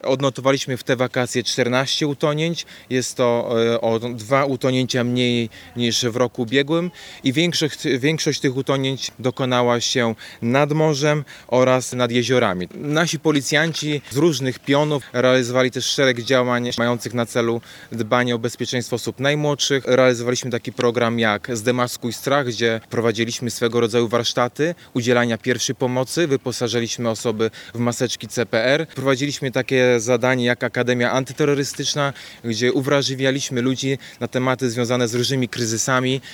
Odnotowaliśmy w te wakacje 14 utonięć. Jest to o 2 utonięcia mniej niż w roku ubiegłym i większość tych utonięć dokonała się nad morzem oraz nad jeziorami. Nasi policjanci z różnych pionów realizowali też szereg działań mających na celu dbanie o bezpieczeństwo osób najmłodszych. Realizowaliśmy taki program jak Zdemaskuj strach, gdzie prowadziliśmy swego rodzaju warsztaty udzielania pierwszej pomocy, wyposażyliśmy osoby w maseczki CPR. Prowadziliśmy takie zadanie jak Akademia Antyterrorystyczna, gdzie uwrażliwialiśmy ludzi na tematy związane z różnymi kryzysami